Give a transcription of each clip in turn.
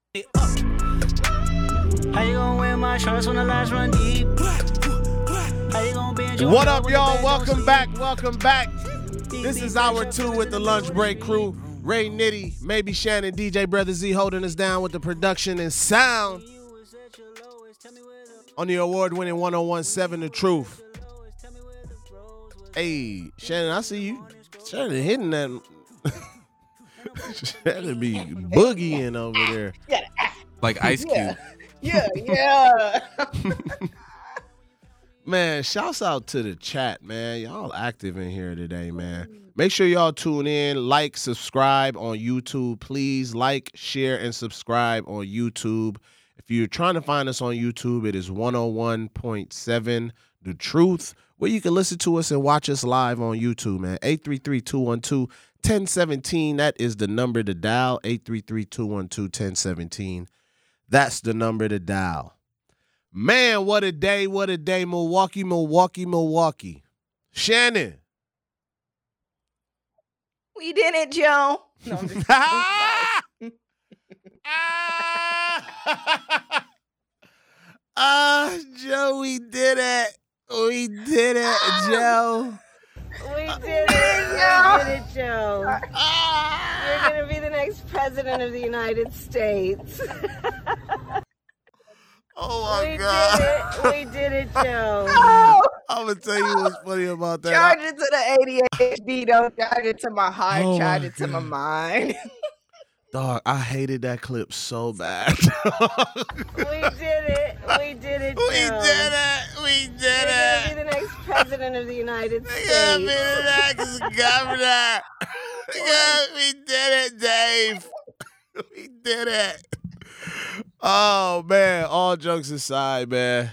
How you gonna wear my shorts when the lights run deep? What up, y'all? Welcome back. This is hour 2 with the lunch break crew. Ray Nitty, maybe Shannon, DJ Brother Z holding us down with the production and sound on the award-winning 101.7 The Truth. Hey, Shannon, I see you. Shannon hitting that. Shannon be boogieing over there. Like Ice Cube. Yeah. Man, shouts out to the chat, man. Y'all active in here today, man. Make sure y'all tune in, like, subscribe on YouTube. Please like, share, and subscribe on YouTube. If you're trying to find us on YouTube, it is 101.7 The Truth, where you can listen to us and watch us live on YouTube, man. 833-212-1017. That is the number to dial. 833-212-1017. That's the number to dial. Man, what a day, Milwaukee. Shannon. We did it, Joe. No, I'm just Joe, we did it. We did it, Joe. We did it, Joe. You're going to be the next president of the United States. Oh, my God. We did it, Joe. I'm going to tell you what's funny about that. Charge it to the ADHD, don't charge it to my heart, charge it to my mind. Dog, I hated that clip so bad. We did it, Joe. We did it. You're going to be the next president of the United States. You're going to be the next governor. We did it, Dave. We did it. Oh, man. All jokes aside, man.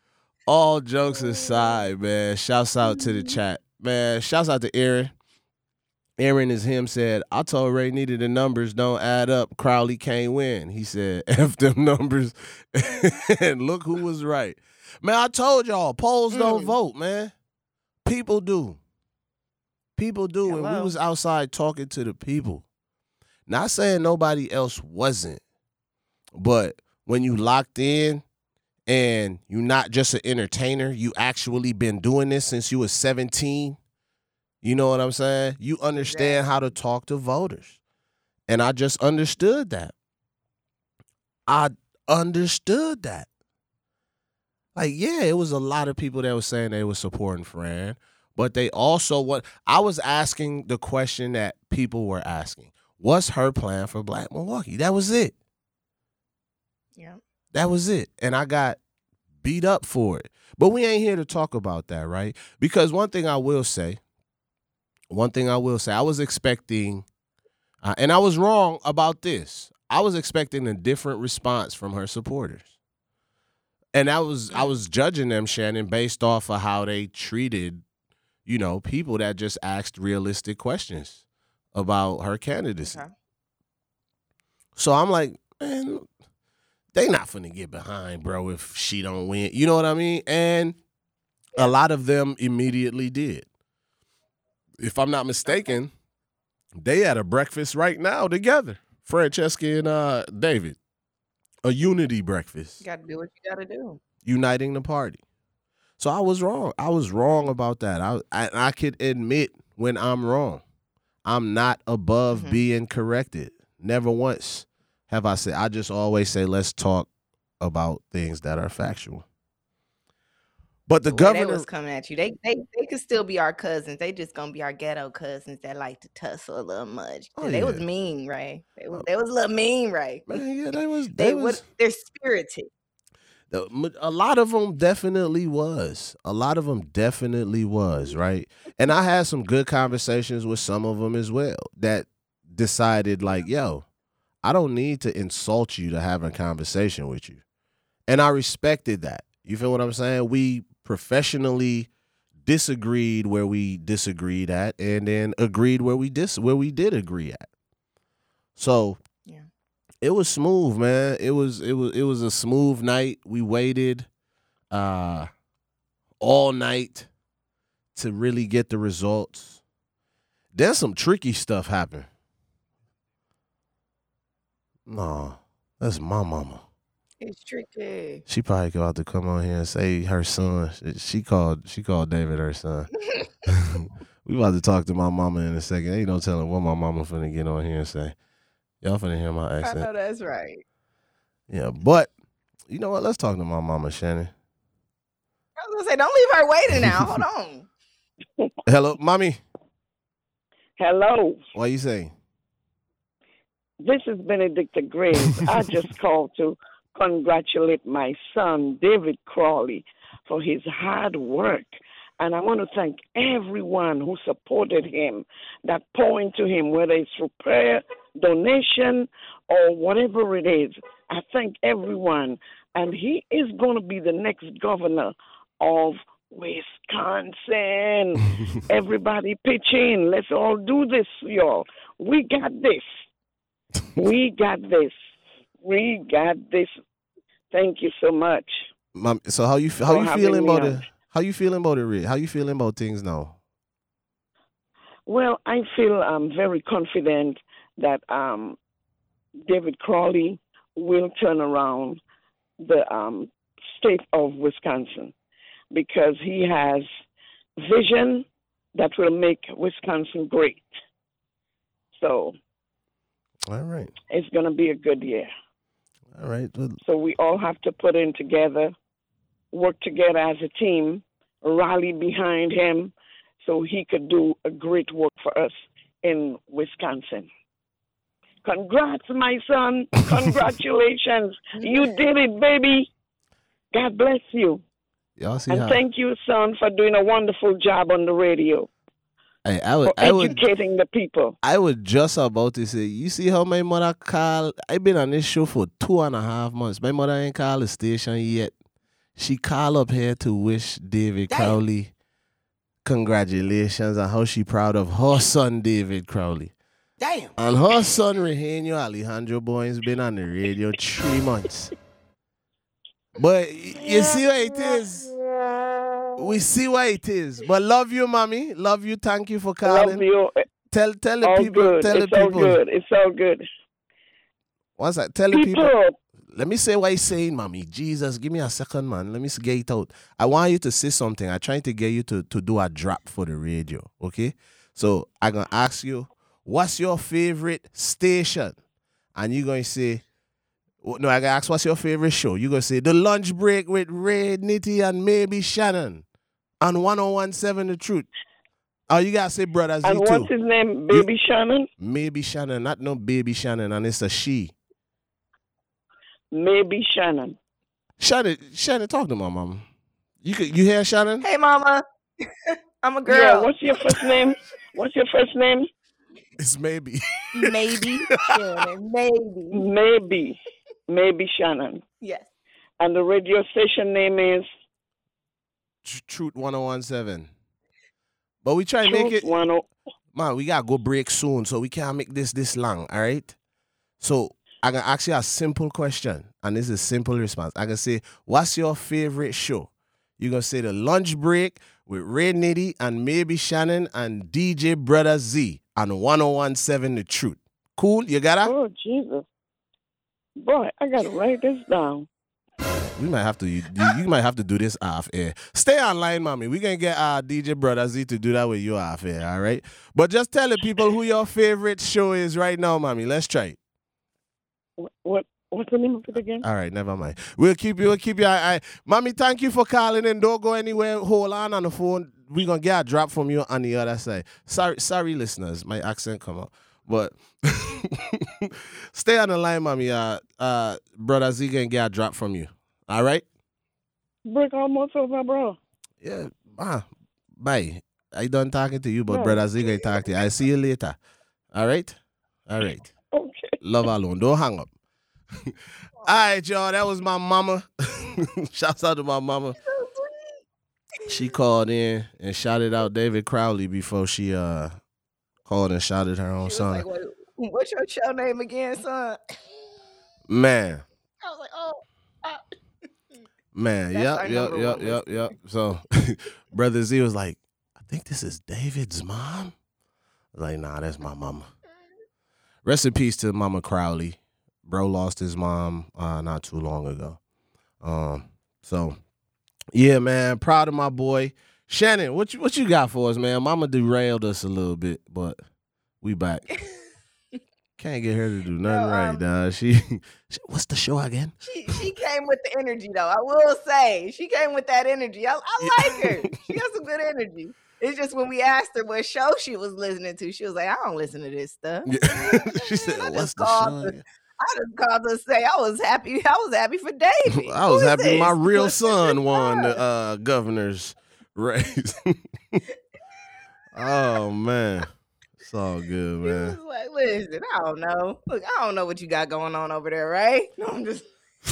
Shouts out to the chat. Man, shouts out to Aaron. Aaron is him said, I told Ray needed the numbers don't add up. Crowley can't win. He said, F them numbers. And look who was right. Man, I told y'all, polls don't vote, man. People do. Hello. And we was outside talking to the people. Not saying nobody else wasn't. But when you locked in and you're not just an entertainer, you actually been doing this since you was 17. You know what I'm saying? You understand how to talk to voters. And I just understood that. Like, yeah, it was a lot of people that was saying they were supporting Fran, but they also I was asking the question that people were asking. What's her plan for Black Milwaukee? That was it. Yeah. That was it. And I got beat up for it. But we ain't here to talk about that, right? Because one thing I will say, I was expecting, and I was wrong about this. I was expecting a different response from her supporters. And I was judging them, Shannon, based off of how they treated, people that just asked realistic questions about her candidacy. Okay. So I'm like, man, they not finna get behind, bro, if she don't win. You know what I mean? And a lot of them immediately did. If I'm not mistaken, they had a breakfast right now together. Francesca and David. A unity breakfast. You got to do what you got to do. Uniting the party. So I was wrong. I was wrong about that. I could admit when I'm wrong. I'm not above being corrected. Never once have I said. I just always say, let's talk about things that are factual. But the governor was coming at you. They could still be our cousins. They just gonna be our ghetto cousins that like to tussle a little much. They was mean, Ray. They was a little mean, Ray. Man, yeah, they're spirited. A lot of them definitely was. Right? And I had some good conversations with some of them as well that decided like, yo, I don't need to insult you to have a conversation with you. And I respected that. You feel what I'm saying? We professionally disagreed where we disagreed at and then agreed where we did agree at. So yeah. It was smooth, man. It was a smooth night. We waited all night to really get the results. Then some tricky stuff happened. No, That's my mama. It's tricky. She probably about to come on here and say her son. She called David her son. We about to talk to my mama in a second. Ain't no telling what my mama finna get on here and say. Y'all finna hear my I accent. know that's right. Yeah, but you know what? Let's talk to my mama, Shannon. I was gonna say, don't leave her waiting now. Hold on. Hello, mommy. Hello, What you saying? this is Benedicta Graves. I just called to congratulate my son, David Crawley, for his hard work. And I want to thank everyone who supported him, that pour into him, whether it's through prayer, donation, or whatever it is. I thank everyone. And he is going to be the next governor of Wisconsin. Everybody pitch in. Let's all do this, y'all. We got this. We got this. We got this. Thank you so much. Mom, so how you having feeling me about on. it? How you feeling about it, Rick? How you feeling about things now? Well, I feel very confident that David Crawley will turn around the state of Wisconsin because he has vision that will make Wisconsin great. So All right. it's going to be a good year. All right. Well, So we all have to put in together, work together as a team, rally behind him so he could do a great work for us in Wisconsin. Congrats, my son. Congratulations. You did it, baby. God bless you. y'all see And how thank you, son, for doing a wonderful job on the radio, Hey, for educating the people. I was just about to say, you see how my mother called? I've been on this show for 2.5 months. My mother ain't called the station yet. She called up here to wish David Crowley congratulations and how she proud of her son, David Crowley. Damn. And her son, Rehenio Alejandro Boyne's been on the radio 3 months. But you see what it is? We see what it is. But love you, mommy. Love you. Thank you for calling. Love you. Tell the All people. good. Tell the It's all people. good. It's all good. Once I tell the people. People, Let me say what he's saying, mommy. Jesus, give me a second, man. Let me get it out. I want you to say something. I'm trying to get you to do a drop for the radio, okay? So I'm going to ask you, what's your favorite station? And you're going to say, no, I going to ask what's your favorite show. You're going to say, The Lunch Break with Ray, Nitty, and maybe Shannon on 101.7 The Truth. Oh, you got to say Brother Z and too. what's his name? Baby Shannon? Maybe Shannon, not no baby Shannon, and it's a she. Maybe Shannon. Shannon, talk to my mama. You hear Shannon? Hey, mama. I'm a girl. Yeah, what's your first name? What's your first name? It's maybe. Maybe. Shannon, maybe. Maybe Shannon. Yes. And the radio station name is Truth 101.7. But we try to make it. Truth 10. Man, we gotta go break soon, so we can't make this long, all right? So I'm gonna ask you a simple question, and this is a simple response. I'm gonna say, what's your favorite show? You're gonna say The Lunch Break with Ray Nitty and maybe Shannon and DJ Brother Z on 101.7 The Truth. Cool? You got that? Oh, Jesus. Boy, I got to write this down. We might have to. You might have to do this off air. Stay online, mommy. We're gonna get our DJ Brother Z to do that with you off air, all right? But just tell the people who your favorite show is right now, mommy. Let's try it. What's the name of it again? All right, never mind. We'll keep you. Mommy, thank you for calling in. Don't go anywhere. Hold on the phone. We're gonna get a drop from you on the other side. Sorry, listeners. My accent come out. But stay on the line, mommy. Brother Z gonna get a drop from you. All right? Break almost over, bro. Yeah. Bye. I done talking to you, but No. Brother Z gonna talk to you. I'll see you later. All right? All right. Okay. Love alone. Don't hang up. All right, y'all. That was my mama. Shouts out to my mama. She called in and shouted out David Crowley before she called and shouted her own She was son. like, what's your show name again, son? Man. I was like, oh. Man, That's our number one yep. So Brother Z was like, I think this is David's mom. I was like, nah, that's my mama. Rest in peace to Mama Crowley. Bro lost his mom not too long ago. So yeah, man, proud of my boy. Shannon, what you got for us, man? Mama derailed us a little bit, but we back. Can't get her to do nothing right, dog. She what's the show again? She came with the energy, though. I will say she came with that energy. I like her. She got some good energy. It's just when we asked her what show she was listening to, she was like, "I don't listen to this stuff." Yeah. She said, "What's the show?" I just called to say I was happy. I was happy for David. I was happy my real son won the governor's race. Oh man, it's all good, man. Like, listen, I don't know. Look, I don't know what you got going on over there, right? No, I'm just.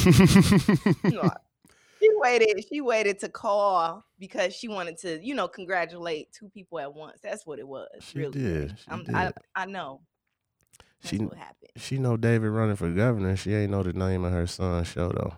She waited to call because she wanted to, congratulate two people at once. That's what it was. She really. did. I know. That's what happened. She know David running for governor. She ain't know the name of her son's show though.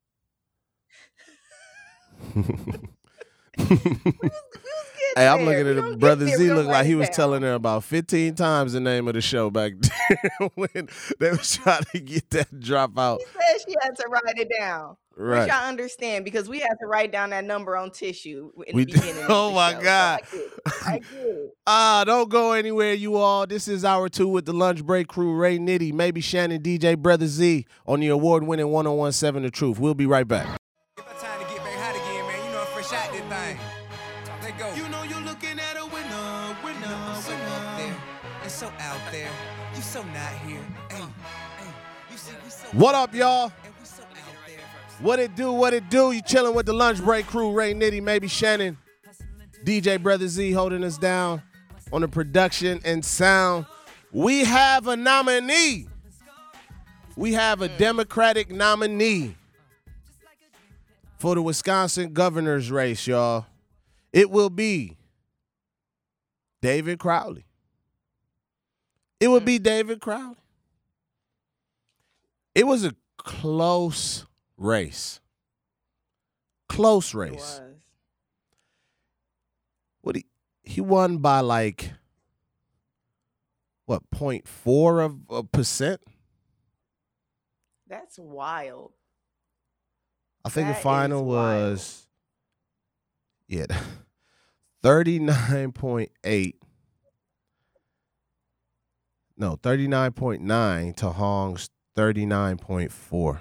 Hey, I'm looking at it. Brother Z looked like he was telling her about 15 times the name of the show back then when they was trying to get that drop out. She said she had to write it down. Right. Which I understand because we had to write down that number on tissue in the beginning. Oh my God. So I get it. Don't go anywhere, you all. This is hour 2 with the Lunch Break crew. Ray Nitty, maybe Shannon, DJ, Brother Z on the award-winning 101.7 The Truth. We'll be right back. It's time to get back hot again, man. You know, fresh out this thing. Let go. You know you're looking at a winner. I'm so up there and so out there. You so not here. Hey, you see, we so what up, y'all? And we so out there. What it do? You chilling with the Lunch Break crew. Ray Nitty, maybe Shannon, DJ Brother Z holding us down on the production and sound. We have a nominee. We have a Democratic nominee for the Wisconsin governor's race, y'all. It will be David Crowley. It would be David Crowley. It was a close race. Close race. What he won by like 0.4%? That's wild. I think the final was 39.8. No, 39.9 to Hong's 39.4.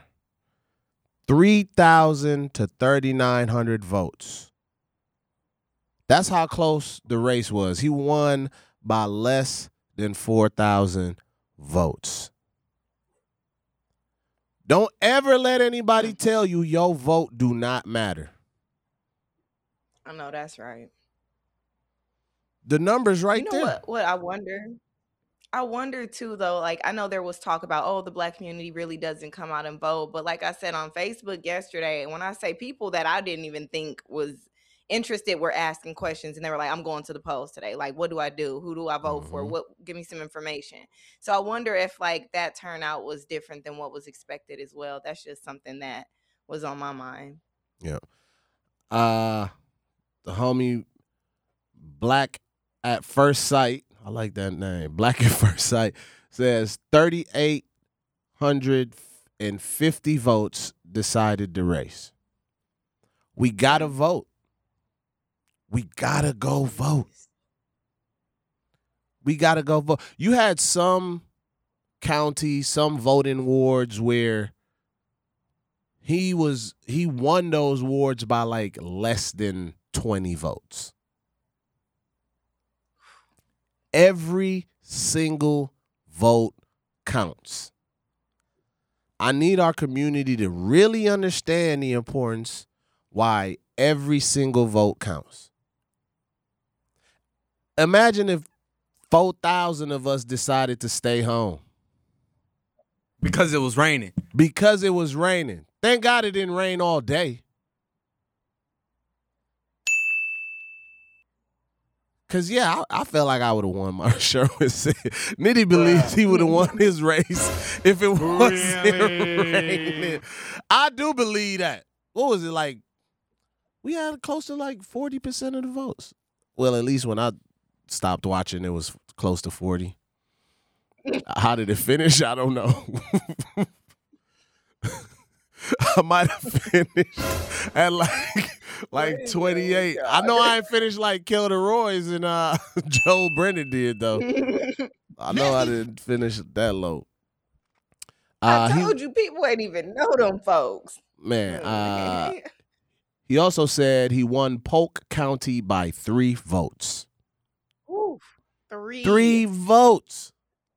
3,000 to 3,900 votes. That's how close the race was. He won by less than 4,000 votes. Don't ever let anybody tell you your vote do not matter. I know that's right. The number's right there. You know what I wonder? I wonder too, though, like I know there was talk about, the Black community really doesn't come out and vote. But like I said on Facebook yesterday, when I say people that I didn't even think was interested were asking questions and they were like, I'm going to the polls today. Like, what do I do? Who do I vote for? Give me some information. So I wonder if like that turnout was different than what was expected as well. That's just something that was on my mind. Yeah. The homie Black at First Sight, I like that name, Black at First Sight, says 3,850 votes decided the race. We got to vote. We got to go vote. We got to go vote. You had some counties, some voting wards where he won those wards by like less than 20 votes. Every single vote counts. I need our community to really understand the importance why every single vote counts. Imagine if 4,000 of us decided to stay home. Because it was raining. Because it was raining. Thank God it didn't rain all day. Because, yeah, I felt like I would have won. My Sherman said. Nitty believes he would have won his race if it wasn't raining. I do believe that. What was it like? We had close to like 40% of the votes. Well, at least when I stopped watching, it was close to 40. How did it finish? I don't know. I might have finished at like 28. I know I ain't finished like Kelda Roy's and Joel Brennan did though. I know I didn't finish that low. I told you people ain't even know them folks. Man, he also said he won Polk County by 3 votes. Oof, 3. 3 votes.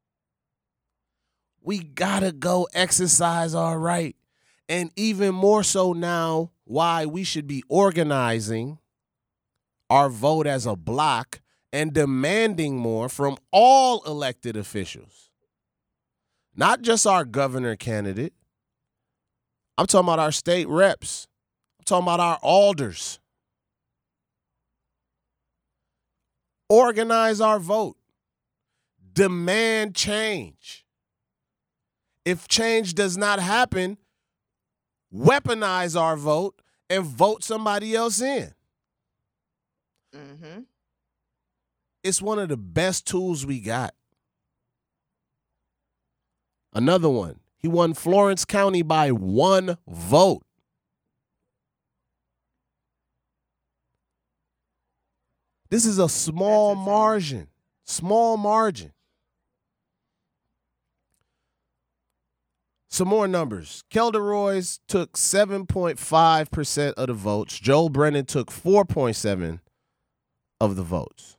We gotta go exercise our right. And even more so now, why we should be organizing our vote as a block and demanding more from all elected officials. Not just our governor candidate. I'm talking about our state reps. I'm talking about our alders. Organize our vote. Demand change. If change does not happen, weaponize our vote and vote somebody else in. Mm-hmm. It's one of the best tools we got. Another one. He won Florence County by 1 vote. This is a small margin. Small margin. Some more numbers. Kelda Roy's took 7.5% of the votes. Joel Brennan took 4.7% of the votes.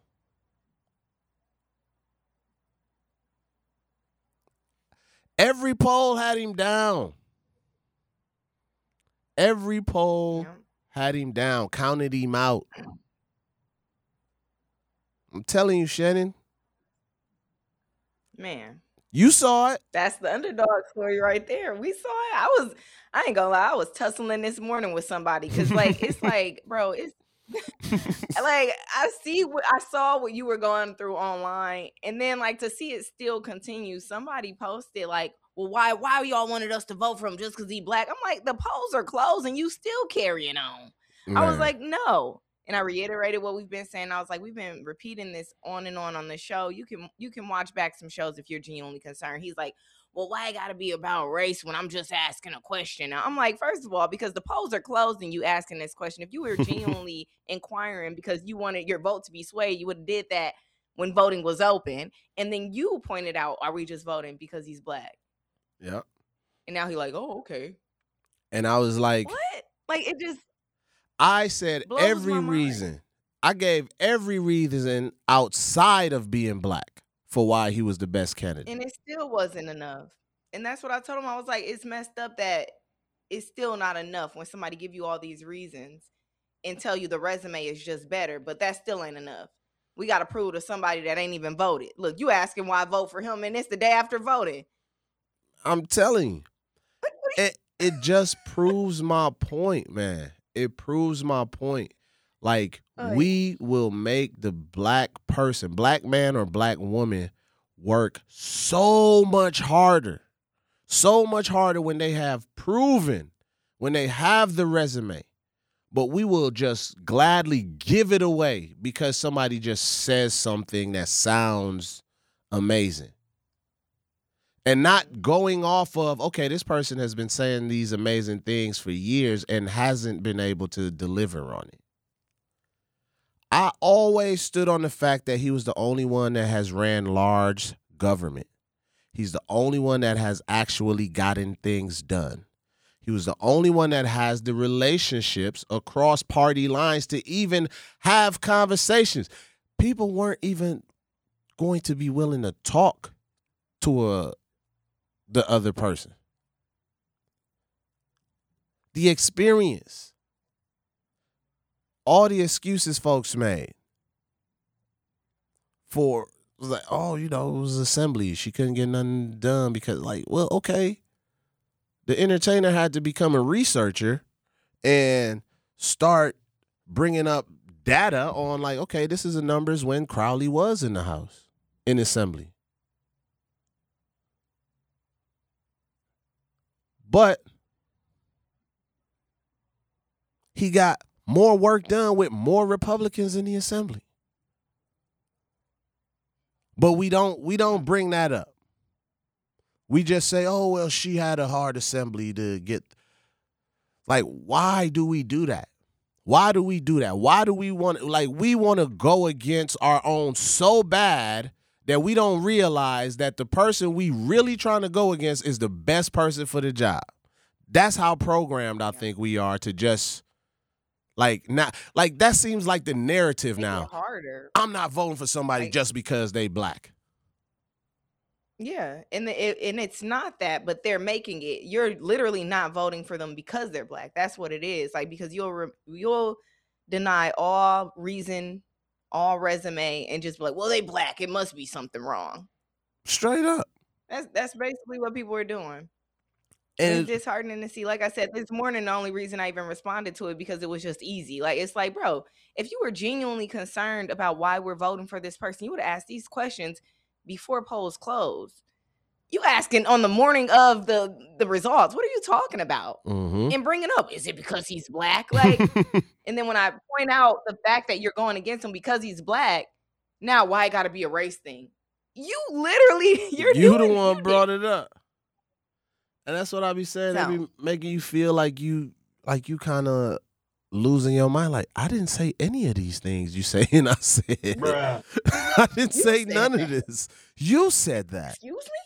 Every poll had him down. Every poll had him down, counted him out. I'm telling you, Shannon. Man. You saw it. That's the underdog story right there. We saw it. I ain't gonna lie, I was tussling this morning with somebody because like it's like, bro, it's like I saw what you were going through online, and then like to see it still continue. Somebody posted like, well, why y'all wanted us to vote for him just because he black? I'm like, the polls are closed and you still carrying on. Man. I was like, no. And I reiterated what we've been saying. I was like, we've been repeating this on and on the show. You can watch back some shows if you're genuinely concerned. He's like, well, why it got to be about race when I'm just asking a question? Now, I'm like, first of all, because the polls are closed and you asking this question. If you were genuinely inquiring because you wanted your vote to be swayed, you would have did that when voting was open. And then you pointed out, are we just voting because he's black? Yep. And now he's like, oh, okay. And I was like, what? Like it just. I said every reason. I gave every reason outside of being black for why he was the best candidate. And it still wasn't enough. And that's what I told him. I was like, it's messed up that it's still not enough when somebody give you all these reasons and tell you the resume is just better, but that still ain't enough. We got to prove to somebody that ain't even voted. Look, you asking why I vote for him, and it's the day after voting. I'm telling you. It just proves my point, man. It proves my point. Like, we will make the black person, black man or black woman, work so much harder when they have proven, when they have the resume. But we will just gladly give it away because somebody just says something that sounds amazing. And not going off of, okay, this person has been saying these amazing things for years and hasn't been able to deliver on it. I always stood on the fact that he was the only one that has ran large government. He's the only one that has actually gotten things done. He was the only one that has the relationships across party lines to even have conversations. People weren't even going to be willing to talk to the other person. The experience. All the excuses folks made for, like, oh, it was assembly. She couldn't get nothing done because, like, well, okay. The entertainer had to become a researcher and start bringing up data on, like, okay, this is the numbers when Crowley was in the House, in assembly. But he got more work done with more Republicans in the assembly. But we don't bring that up. We just say, oh, well, she had a hard assembly to get. Like, why do we do that? Why do we do that? Why do we want to go against our own so bad that we don't realize that the person we really trying to go against is the best person for the job? That's how programmed I think we are to just that seems like the narrative now. Harder. I'm not voting for somebody just because they black. Yeah, and it's not that, but they're making it. You're literally not voting for them because they're black. That's what it is. Like, because you'll deny all reason, all resume, and just be like, well, they black. It must be something wrong. Straight up. That's basically what people are doing. And it's disheartening to see. Like I said, this morning, the only reason I even responded to it because it was just easy. Like, it's like, bro, if you were genuinely concerned about why we're voting for this person, you would have asked these questions before polls closed. You asking on the morning of the results. What are you talking about? Mm-hmm. And bringing up, is it because he's black? Like, and then when I point out the fact that you're going against him because he's black, now why it got to be a race thing? You literally, you the one brought it up, and that's what I be saying. They be making you feel like you kind of losing your mind. Like, I didn't say any of these things you say, and I said, bruh. I didn't say none of this. You said that. Excuse me?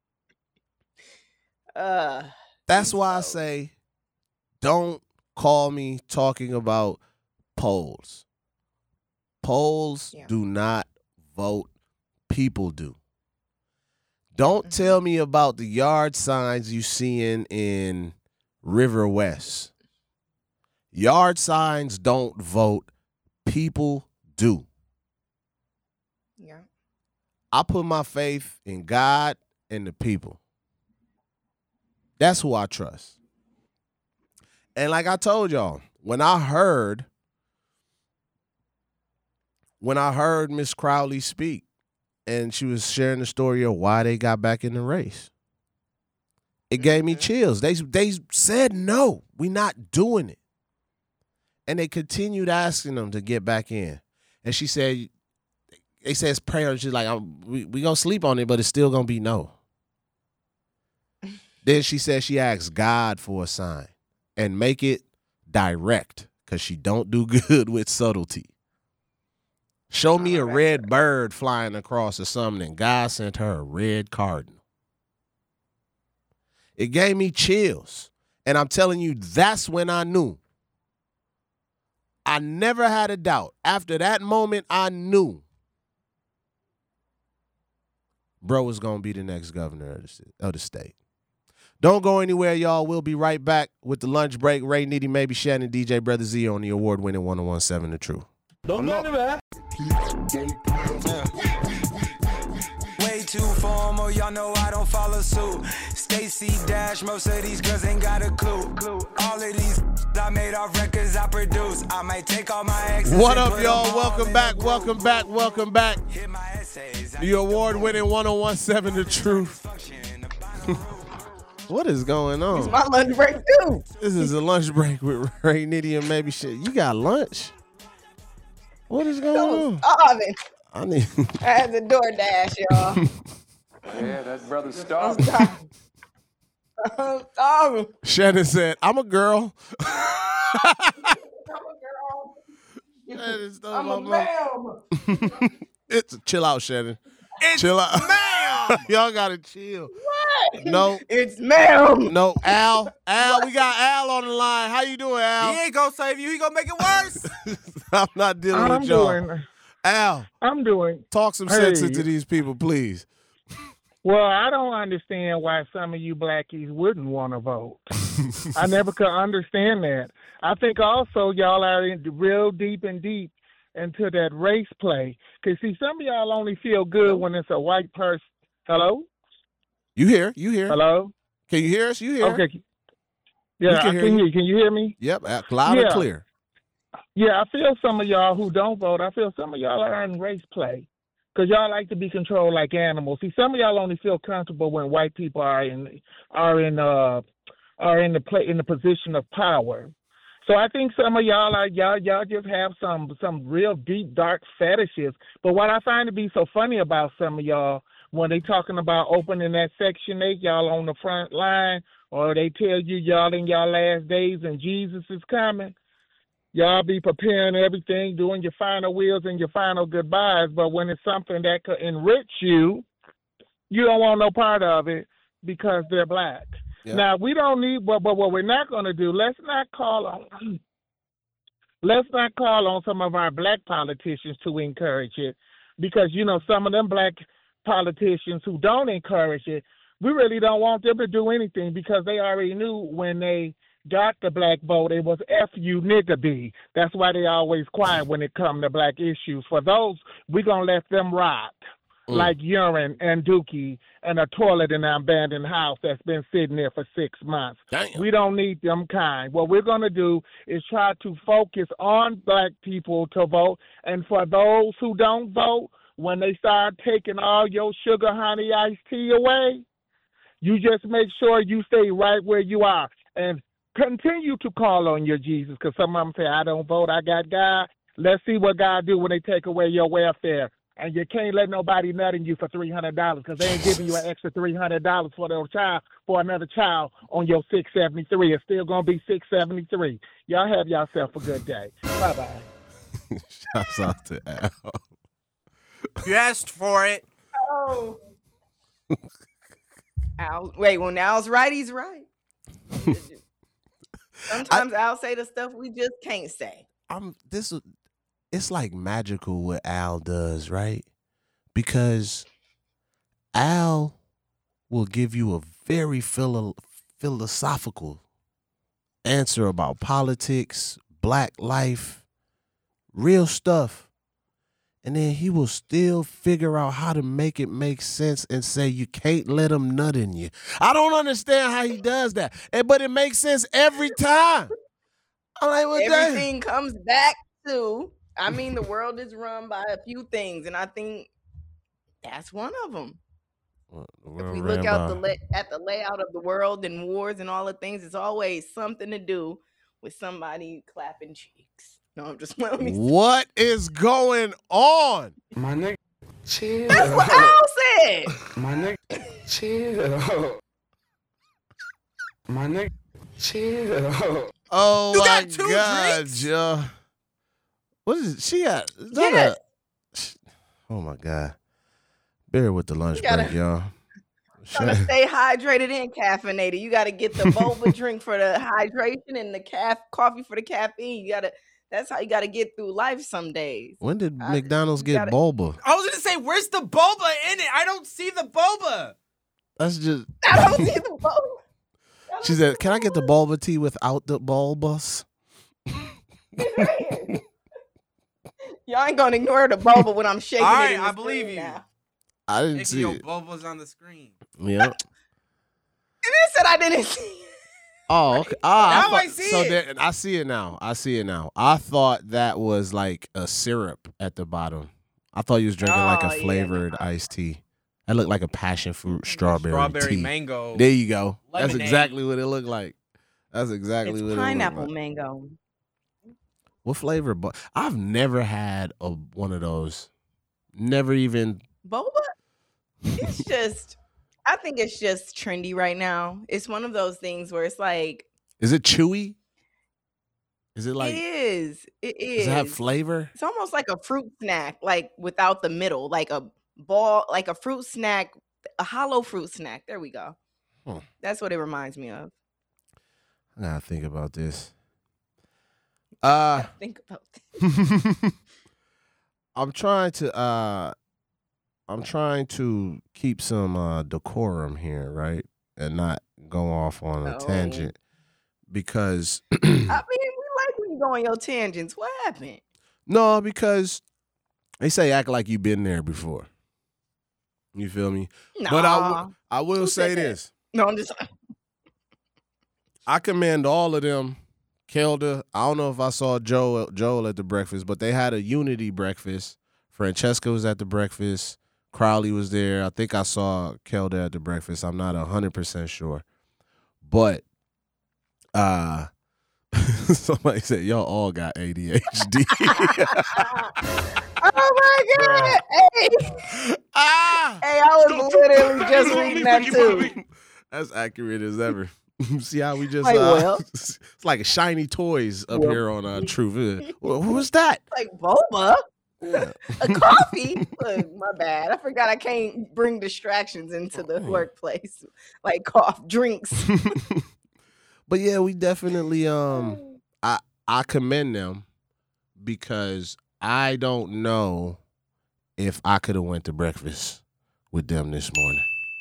That's why I say, don't call me talking about polls. Polls do not vote. People do. Don't tell me about the yard signs you seeing in River West. Yard signs don't vote. People do. Yeah. I put my faith in God and the people. That's who I trust. And like I told y'all, when I heard Miss Crowley speak and she was sharing the story of why they got back in the race, it gave me chills. They said, no, we're not doing it. And they continued asking them to get back in. And she said, they said it's prayer. And she's like, we going to sleep on it, but it's still going to be no. Then she said she asked God for a sign and make it direct because she don't do good with subtlety. Show me a red bird flying across or something, and God sent her a red cardinal. It gave me chills. And I'm telling you, that's when I knew. I never had a doubt. After that moment, I knew bro was going to be the next governor of the state. Don't go anywhere, y'all. We'll be right back with the lunch break. Ray Nitty, maybe Shannon, DJ Brother Z on the award-winning 101.7 The Truth. Don't go anywhere. Way too formal, y'all know I don't follow suit. Stacy Dash, most of these girls ain't got a clue. All of these I made off records I produce. I might take all my exes. What up, y'all? Welcome back. The award-winning 101.7 The Truth. What is going on? It's my lunch break too. This is a lunch break with Ray Nitty and maybe shit. You got lunch? What is going on? I had the DoorDash, y'all. Yeah, that's brother starving. I'm starving. Shannon said, I'm a girl. I'm a ma'am. It's chill out, Shannon. Chill out. Ma'am. Y'all gotta chill. What? No. It's ma'am. No, Al, we got Al on the line. How you doing, Al? He ain't gonna save you. He gonna make it worse. I'm not dealing with y'all. Al, I'm doing. Talk some sense into these people, please. Well, I don't understand why some of you blackies wouldn't want to vote. I never could understand that. I think also y'all are real deep into that race play. Because, see, some of y'all only feel good when it's a white person. Hello? You hear. Hello? Can you hear us? You hear. Okay. Yeah, I can hear you. Can you hear me? Yep, loud and clear. Yeah, I feel some of y'all who don't vote, I feel some of y'all are in race play. Because y'all like to be controlled like animals. See, some of y'all only feel comfortable when white people are in the position of power. So I think some of y'all just have some real deep dark fetishes. But what I find to be so funny about some of y'all when they talking about opening that Section 8, y'all on the front line or they tell you y'all in your last days and Jesus is coming, y'all be preparing everything, doing your final wills and your final goodbyes. But when it's something that could enrich you, you don't want no part of it because they're black. Yep. Now, we don't need, but what we're not going to do, let's not call on some of our black politicians to encourage it, because, you know, some of them black politicians who don't encourage it, we really don't want them to do anything, because they already knew when they got the black vote, it was F you nigga B. That's why they always quiet when it comes to black issues. For those, we're going to let them rot. Like urine and dookie and a toilet in an abandoned house that's been sitting there for 6 months. Damn. We don't need them kind. What we're going to do is try to focus on black people to vote. And for those who don't vote, when they start taking all your sugar, honey, iced tea away, you just make sure you stay right where you are. And continue to call on your Jesus, because some of them say, I don't vote, I got God. Let's see what God do when they take away your welfare. And you can't let nobody nut in you for $300, because they ain't giving you an extra $300 for another child on your 673. It's still gonna be 673. Y'all have yourself a good day. Bye bye. Shouts out to Al. You asked for it. Oh. Al, wait, when Al's right, he's right. Sometimes Al say the stuff we just can't say. It's like magical what Al does, right? Because Al will give you a very philosophical answer about politics, black life, real stuff. And then he will still figure out how to make it make sense and say you can't let him nut in you. I don't understand how he does that, but it makes sense every time. I'm like, what everything comes back to... I mean, the world is run by a few things, and I think that's one of them. If we look out at the layout of the world and wars and all the things, it's always something to do with somebody clapping cheeks. No, I'm just letting me. What is going on? My nigga, chill. That's what Al said. My nigga, chill. My nigga, chill. Oh, you my got two God, drinks? Joe. What is it? She got? Oh my God! Bear with the lunch break, y'all. Trying to stay hydrated and caffeinated. You got to get the boba drink for the hydration and the coffee for the caffeine. That's how you got to get through life some days. When did McDonald's get boba? I was gonna say, where's the boba in it? I don't see the boba. That's just. I don't see the boba. She said, "Can I get the boba tea without the bulbas?" Y'all ain't gonna ignore the boba when I'm shaking All it. right, I believe you. Now. I didn't see it. Boba's on the screen. Yeah. And it said I didn't see it. Oh, okay. Now I see it. I see it now. I thought that was like a syrup at the bottom. I thought you was drinking like a flavored iced tea. That looked like a passion fruit strawberry tea. Mango. There you go. Lemonade. That's exactly what it looked like. That's exactly what it looked like. Pineapple mango. What flavor? I've never had one of those. Never even. Boba? It's just, I think it's just trendy right now. It's one of those things where it's like. Is it chewy? Is it like? It is. It is. Does it have flavor? It's almost like a fruit snack, like without the middle, like a ball, like a fruit snack, a hollow fruit snack. There we go. That's what it reminds me of. I gotta think about this. Think about this. I'm trying to keep some decorum here, right? And not go off on a tangent because I mean, we like when you go on your tangents. What happened? No, because they say act like you've been there before. You feel me? Nah, but I will say this. No, I'm just. I commend all of them. Kelda, I don't know if I saw Joel at the breakfast, but they had a unity breakfast. Francesca was at the breakfast. Crowley was there. I think I saw Kelda at the breakfast. I'm not 100% sure. But somebody said, y'all all got ADHD. Oh, my God. Hey. Hey, I was literally just reading that, too. That's accurate as ever. See how we just Like, well. it's like a shiny toys up here on Truth. Well, who's that? Like boba. Yeah. A coffee. Look, my bad. I forgot I can't bring distractions into the workplace. Like drinks. But yeah, we definitely I commend them because I don't know if I could have went to breakfast with them this morning.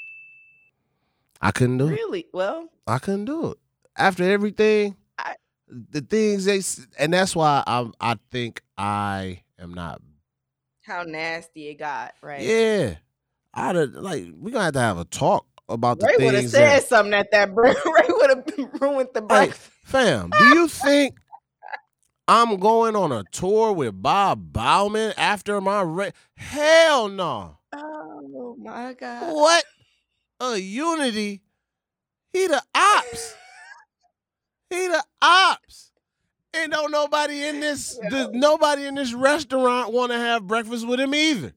I couldn't do it. Really? Well, I couldn't do it. After everything, the things and that's why I think I am not. how nasty it got, right? Yeah. We're going to have a talk about the Ray would have things said something at that Ray would have ruined the Hey, breakfast. fam, do you think I'm going on a tour with Bob Bauman after my Hell no. Oh my God. What? A Unity? He the ops. He the ops. And don't nobody in this nobody in this restaurant want to have breakfast with him either.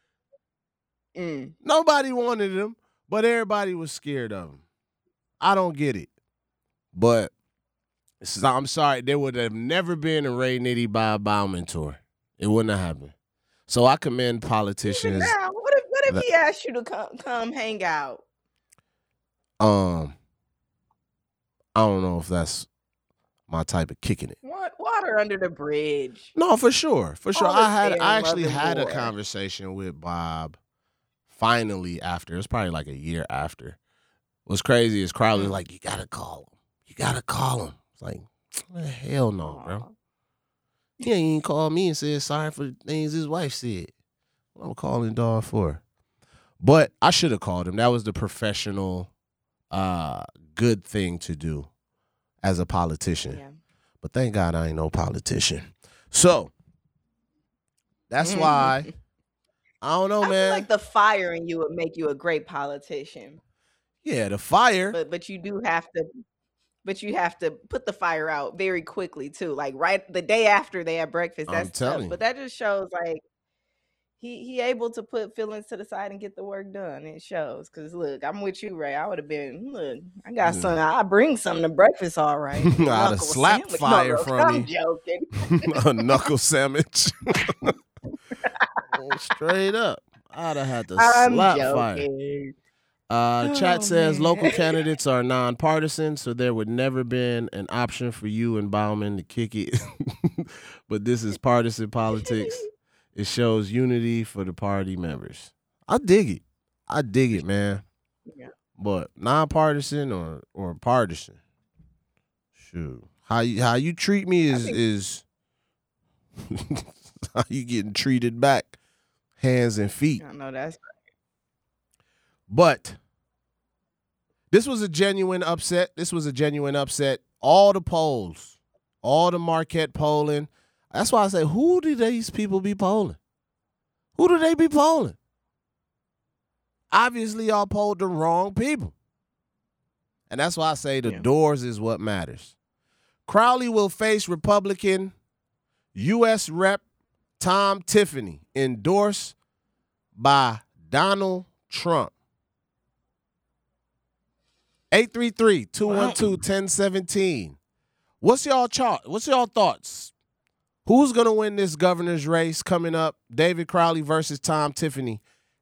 Nobody wanted him, but everybody was scared of him. I don't get it. But I'm sorry, there would have never been a Ray Nitty Bob Bauman tour. It wouldn't have happened. So I commend politicians. Even now, what if he asked you to come hang out? I don't know if that's my type of kicking it. Water under the bridge. No, for sure. For sure. All is I fair in actually love and had a war. conversation with Bob finally after. It was probably like a year after. What's crazy is Crowley was like, you gotta call him. You gotta call him. It's like, hell no, bro. He ain't even called me and said sorry for the things his wife said. What I'm calling dog for. But I should have called him. That was the professional good thing to do as a politician. Yeah. But thank God I ain't no politician. So that's why I don't know, I man. feel like the fire in you would make you a great politician. Yeah, the fire. But you do have to put the fire out very quickly too. Like right the day after they had breakfast. I'm That's telling tough. you. But that just shows like he able to put feelings to the side and get the work done. It shows. Cause look, I'm with you, Ray. I would have been, look, I got something. I bring something to breakfast, all right. I'd have Knuckle slapped sandwich. fire No, from I'm you. joking. A knuckle sandwich. Straight up. I'd have had to I'm slap joking. fire. Chat says man. local candidates are nonpartisan, so there would never been an option for you and Bauman to kick it. But this is partisan politics. It shows unity for the party members. I dig it. I dig it, man. Yeah. But nonpartisan or partisan. Shoot. How you treat me is how you getting treated back. Hands and feet. I know that's But this was a genuine upset. All the polls, all the Marquette polling. That's why I say, who do these people be polling? Who do they be polling? Obviously, y'all polled the wrong people. And that's why I say the doors is what matters. Crowley will face Republican U.S. Rep. Tom Tiffany, endorsed by Donald Trump. 833-212-1017. What's y'all thoughts? Who's going to win this governor's race coming up? David Crowley versus Tom Tiffany.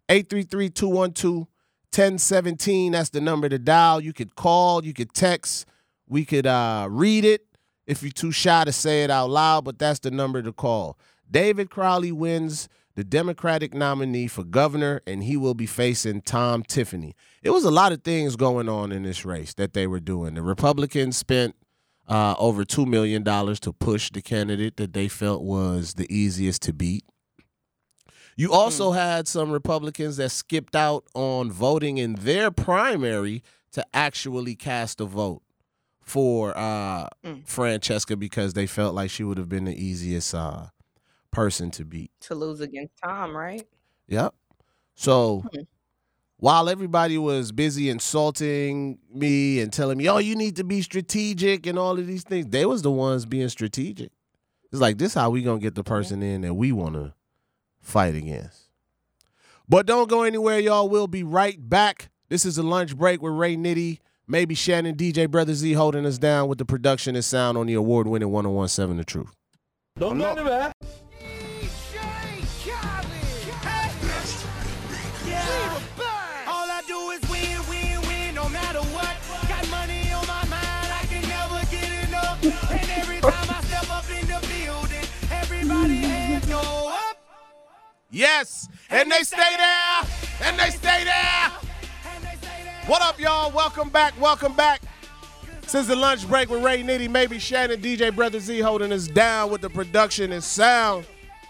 833-212-1017. That's the number to dial. You could call. You could text. We could read it if you're too shy to say it out loud, but that's the number to call. David Crowley wins the Democratic nominee for governor, and he will be facing Tom Tiffany. It was a lot of things going on in this race that they were doing. The Republicans spent over $2 million to push the candidate that they felt was the easiest to beat. You also had some Republicans that skipped out on voting in their primary to actually cast a vote for Francesca because they felt like she would have been the easiest person to beat. to lose against Tom, right? Yep. So while everybody was busy insulting me and telling me, oh, you need to be strategic and all of these things, they was the ones being strategic. It's like, this how we going to get the person in that we want to fight against. But don't go anywhere, y'all. We'll be right back. This is a lunch break with Ray Nitty. Maybe Shannon, DJ Brother Z holding us down with the production and sound on the award-winning 101.7 The Truth. Don't get it back. All I do is win, win, win, no matter what. Got money on my mind, I can never get enough. And every time I step up in the building, everybody hands go up. Yes, and they stay there, and they stay there. What up, y'all? Welcome back, welcome back. Since the lunch break with Ray Nitty, maybe Shannon, DJ Brother Z holding us down with the production and sound.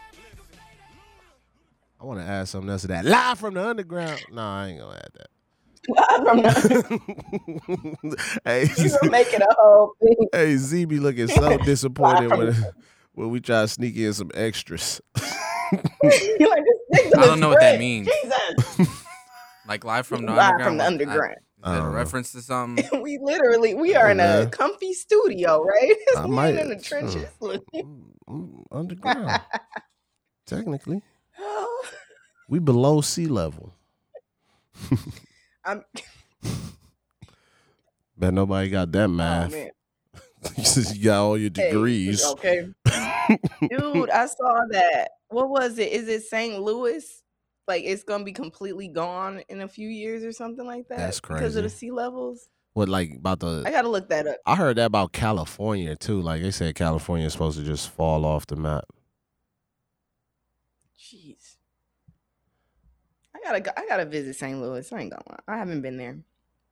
I want to add something else to that. Live from the underground. No, I ain't going to add that. Live from the Hey, You gonna make it a whole thing. Hey, Z be looking so disappointed when we try to sneak in some extras. You like this I don't know what that means. Jesus. Like live from the Live underground. from the underground. Is that a reference to something? we are in a comfy studio, right? I We might- ain't in the trenches. Underground. Technically. We below sea level. I'm Bet nobody got that math. man. You got all your degrees. Okay. Dude, I saw that. What was it? Is it St. Louis? Like it's gonna be completely gone in a few years or something like that. That's Because of crazy. the sea levels. What, like about the? I gotta look that up. I heard that about California too. Like they said, California is supposed to just fall off the map. Jeez. I gotta visit St. Louis. I ain't gonna lie. I haven't been there.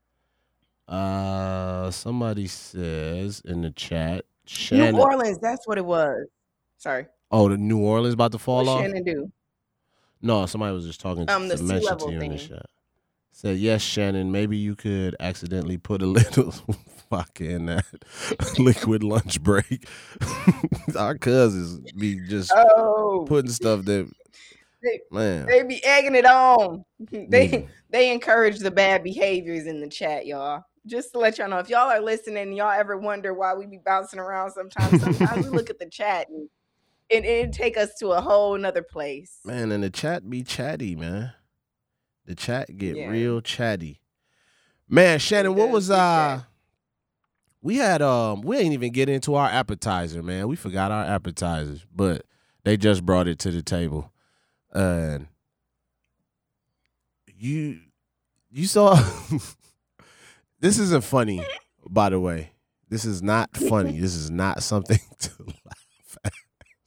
Somebody says in the chat, New Shannon. Orleans, that's what it was. Sorry. Oh, the New Orleans about to fall What off. Shannon do? No, somebody was just talking The to sea mention level to you in the thingy. chat. Said, yes, Shannon, maybe you could accidentally put a little vodka in that liquid lunch break. Our cousins be just Oh, putting stuff that, they, man. they be egging it on. Mm. They encourage the bad behaviors in the chat, y'all. Just to let y'all know, if y'all are listening and y'all ever wonder why we be bouncing around sometimes we look at the chat and it take us to a whole nother place. Man, and the chat be chatty, man. The chat get Yeah. real chatty. Man, Shannon, what was we had we ain't even get into our appetizer, man. We forgot our appetizers, but they just brought it to the table. And you saw this isn't funny, by the way. This is not funny. This is not something to laugh at.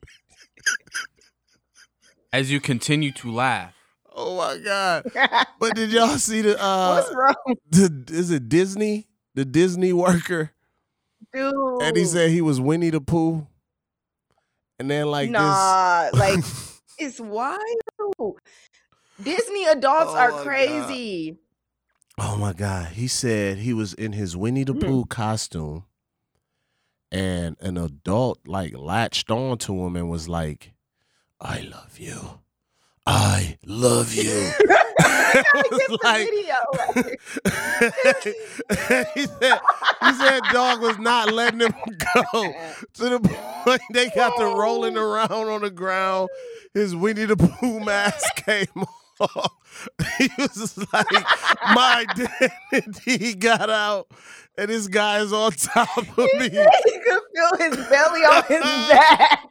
As you continue to laugh. Oh my God. But did y'all see the What's wrong, is it Disney? The Disney worker? dude? And he said he was Winnie the Pooh. And then like nah, this like it's wild. Disney adults Oh are my God. crazy. Oh my God. He said he was in his Winnie the Pooh costume and an adult like latched on to him and was like, I love you. I love you. Get It was the video. he said dog was not letting him go to the point they got to rolling around on the ground. His Winnie the Pooh mask came off. He was just like, my identity got out, and this guy is on top of me. He could feel his belly on his back.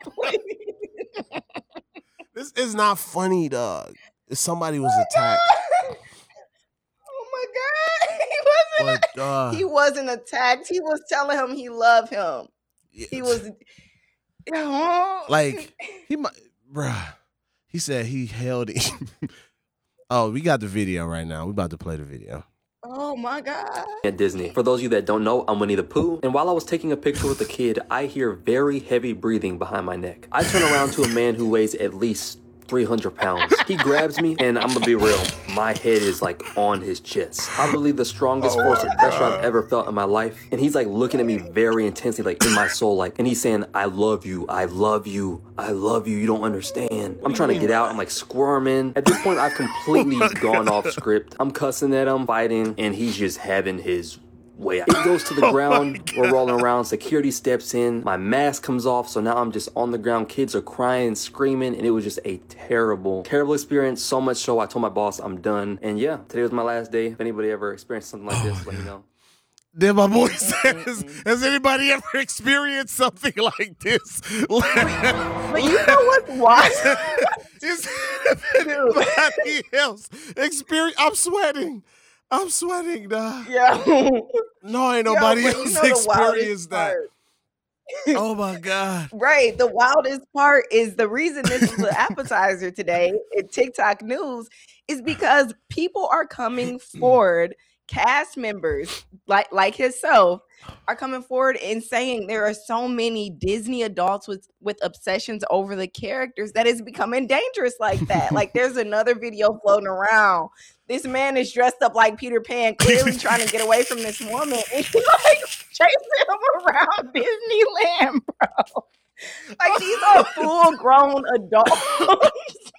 This is not funny, dog. If somebody was attacked. Oh my God. But, He wasn't attacked. He was telling him he loved him. He was like, he might, bruh. He said he held him. Oh, we got the video right now. We about to play the video. Oh my God. At Disney. For those of you that don't know, I'm Winnie the Pooh, and while I was taking a picture with a kid, I hear very heavy breathing behind my neck. I turn around to a man who weighs at least 300 pounds. He grabs me, and I'm gonna be real, my head is like on his chest. Probably the strongest force of pressure I've ever felt in my life. And he's like looking at me very intensely, like in my soul, like, and he's saying, I love you, I love you, I love you, you don't understand. I'm trying to get out, I'm like squirming. At this point, I've completely gone off script. I'm cussing at him, fighting, and he's just having his way out. It goes to the ground, we're rolling around, security steps in, my mask comes off, so now I'm just on the ground, kids are crying, screaming, and it was just a terrible experience, so much so I told my boss I'm done, and yeah, today was my last day. If anybody ever experienced something like this, let me know. Then my boy says, has anybody ever experienced something like this? But you know what's wild? Is anybody else experience? I'm sweating, dog. Yeah. No, ain't nobody Yo, but else you know the experienced wildest that. part? Oh my God. Right. The wildest part is the reason this is the appetizer today in TikTok news is because people are coming forward, cast members like himself are coming forward and saying there are so many Disney adults with obsessions over the characters that it's becoming dangerous like that. Like there's another video floating around. This man is dressed up like Peter Pan, clearly trying to get away from this woman, and he's like chasing him around Disneyland, bro. Like these are full-grown adults.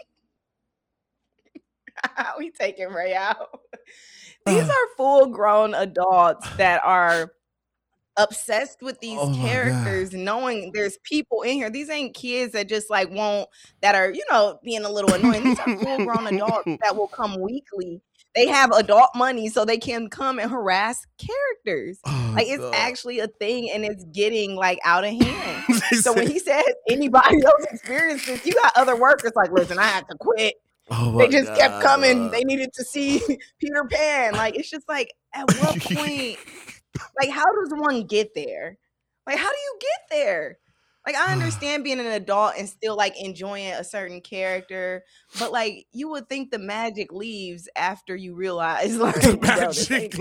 We taking Ray out. These are full-grown adults that are obsessed with these characters, knowing there's people in here. These ain't kids that just like that are, being a little annoying. These are full-grown adults that will come weekly. They have adult money so they can come and harass characters. Like it's actually a thing and it's getting like out of hand. So when he said anybody else experienced this, you got other workers like, listen, I had to quit. They just kept coming. They needed to see Peter Pan. Like, it's just like, at what point, like, how does one get there? Like, how do you get there? Like, I understand being an adult and still, like, enjoying a certain character, but, like, you would think the magic leaves after you realize, like, The bro, magic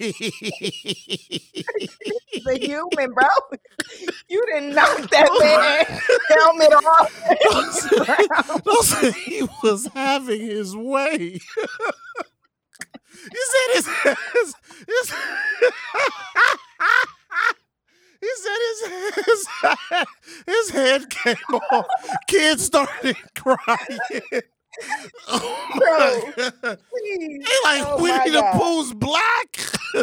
he's a human, bro. You didn't knock that man helmet off. Don't say he was having his way. You said he said his head came off. Kids started crying. Oh my God. Please. He like Winnie the Pooh's black.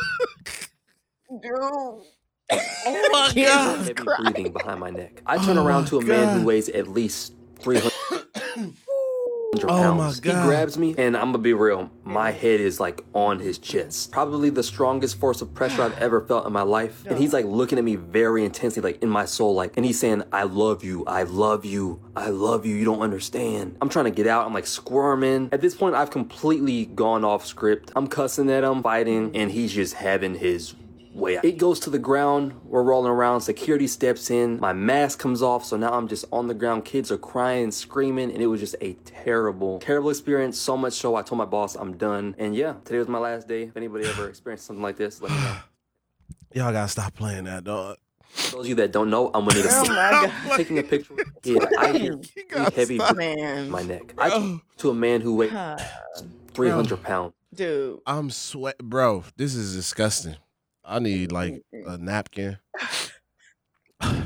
Dude. Oh my God. Heavy breathing behind my neck. I turn around to a man who weighs at least 300 pounds. Oh my God. He grabs me, and I'm gonna be real, my head is like on his chest. Probably the strongest force of pressure I've ever felt in my life. And he's like looking at me very intensely, like in my soul, like, and he's saying, I love you, I love you, I love you, you don't understand. I'm trying to get out, I'm like squirming. At this point, I've completely gone off script. I'm cussing at him, fighting, and he's just having his way out. It goes to the ground, we're rolling around, security steps in, my mask comes off, so now I'm just on the ground. Kids are crying, screaming, and it was just a terrible experience. So much so I told my boss I'm done. And yeah, today was my last day. If anybody ever experienced something like this, let me know. Y'all gotta stop playing that, dog. For those of you that don't know, I'm Winnie the Pooh. I'm taking a picture with a kid. I hear heavy in my neck. I talk to a man who weighs 300 pounds. Dude. I'm bro, this is disgusting. I need like a napkin. Oh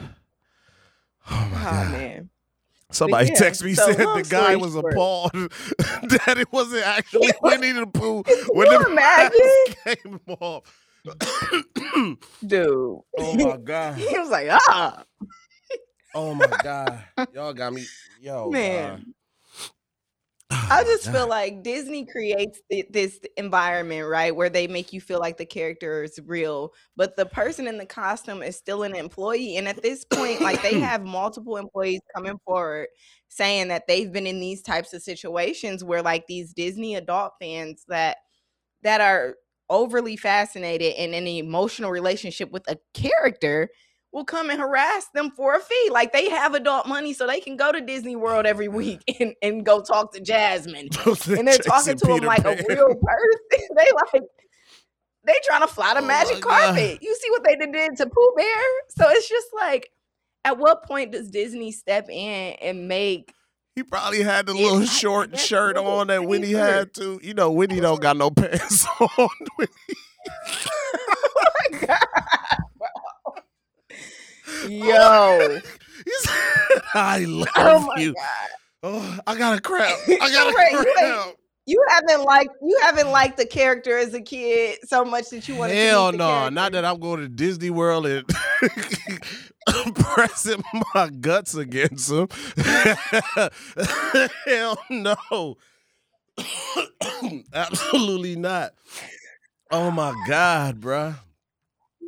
my God. Man. Somebody Yeah, text me so said the long guy story was short. appalled that it wasn't actually Winnie the Pooh when you the imagine? mask came off. Dude. Oh my God. He was like, Oh my God. Y'all got me. Yo, man. I just feel like Disney creates this environment, right, where they make you feel like the character is real, but the person in the costume is still an employee. And at this point, like they have multiple employees coming forward saying that they've been in these types of situations where like these Disney adult fans that are overly fascinated and in an emotional relationship with a character will come and harass them for a fee. Like they have adult money so they can go to Disney World every week and go talk to Jasmine. And they're talking to him like a real person. They trying to fly the magic carpet. You see what they did to Pooh Bear? So it's just like, at what point does Disney step in and make... He probably had the little short shirt on that Winnie had too. You know, Winnie don't got no pants on. Oh my God. Yo, he said, I love you. God. Oh, I got a crowd. You haven't liked the character as a kid so much that you want to. Hell no, not that I'm going to Disney World and pressing my guts against him. Hell no, absolutely not. Oh my God, bruh.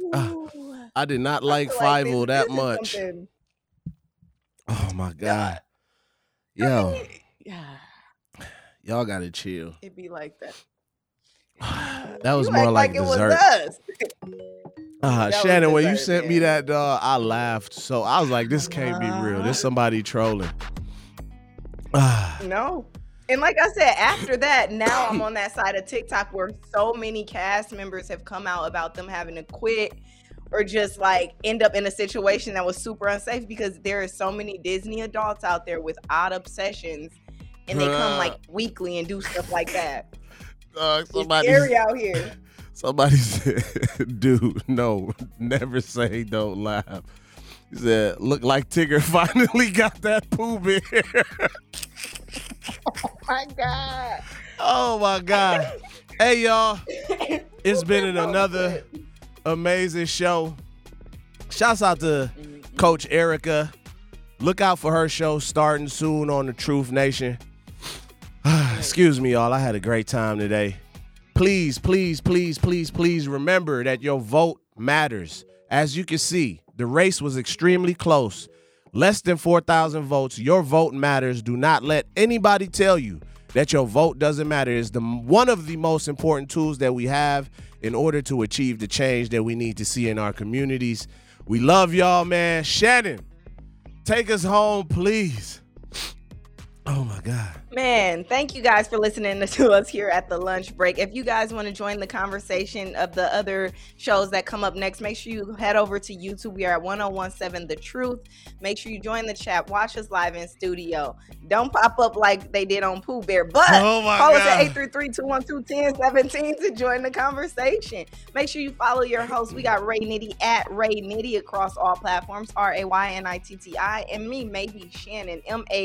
I did not like feel like Fievel this that is much. something- Oh my God. Yo, Yeah, y'all gotta chill. it'd be like that. That was You more act like it was dessert. us. That was Shannon, when you dessert, sent me man. that, dog, I laughed. So I was like, this can't be real. This somebody trolling. No. And like I said, after that, now I'm on that side of TikTok where so many cast members have come out about them having to quit or just like end up in a situation that was super unsafe because there are so many Disney adults out there with odd obsessions and they come like weekly and do stuff like that. It's scary out here. Somebody said, dude, no, never say don't laugh. He said, look like Tigger finally got that Pooh Bear. Oh my God. Oh my God. Hey y'all, it's been another amazing show. Shouts out to Coach Erica. Look out for her show starting soon on the Truth Nation. Excuse me, y'all. I had a great time today. Please, please, please, please, please remember that your vote matters. As you can see, the race was extremely close. Less than 4,000 votes. Your vote matters. Do not let anybody tell you that your vote doesn't matter. It's one of the most important tools that we have in order to achieve the change that we need to see in our communities. We love y'all, man. Shannon, take us home, please. Oh my God. Man, thank you guys for listening to us here at the lunch break. If you guys want to join the conversation of the other shows that come up next, make sure you head over to YouTube. We are at 1017 The Truth. Make sure you join the chat. Watch us live in studio. Don't pop up like they did on Pooh Bear, but call us at 833-212-1017 to join the conversation. Make sure you follow your host. We got Ray Nitty at Ray Nitty across all platforms, RayNitti, and me, Maybe Shannon,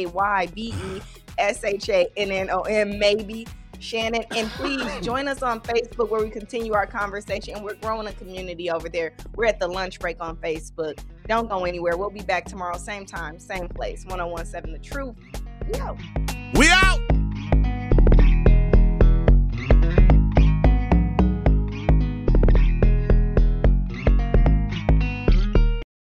MAYBESHANNON, maybe Shannon. And please join us on Facebook where we continue our conversation. And we're growing a community over there. We're at the lunch break on Facebook. Don't go anywhere. We'll be back tomorrow, same time, same place. 1017 The Truth. We out. We out.